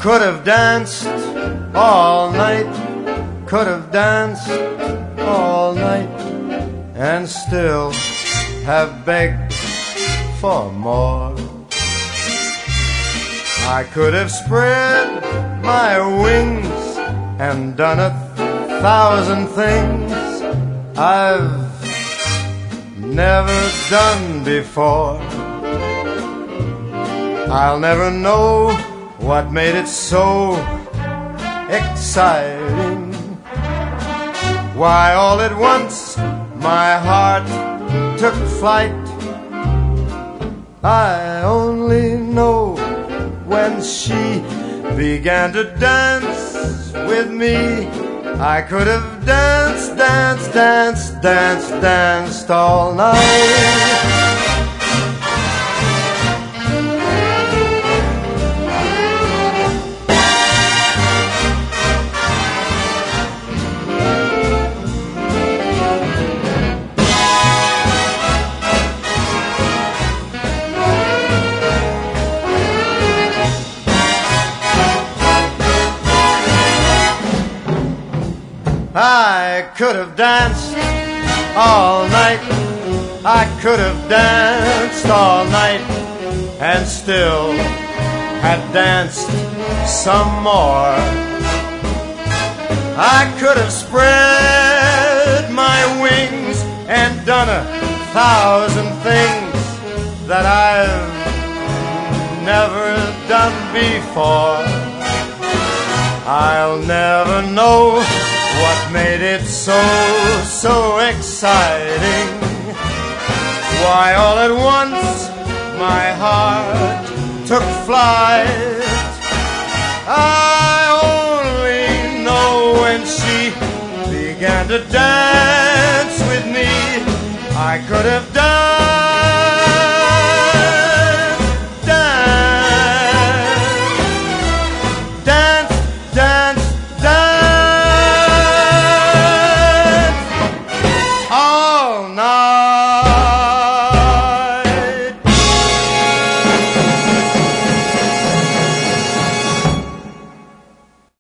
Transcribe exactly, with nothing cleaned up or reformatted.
could have danced all night, could have danced all night, and still have begged for more. I could have spread my wings and done a thousand things I've never done before. I'll never know what made it so exciting, why all at once my heart took flight. I only know when she began to dance with me, I could have danced, danced, danced, danced, danced all night. I could have danced all night, I could have danced all night, and still had danced some more. I could have spread my wings and done a thousand things that I've never done before. I'll never know what made it so, so exciting, why all at once my heart took flight. I only know when she began to dance with me, I could have danced, danced, danced, danced, danced all night.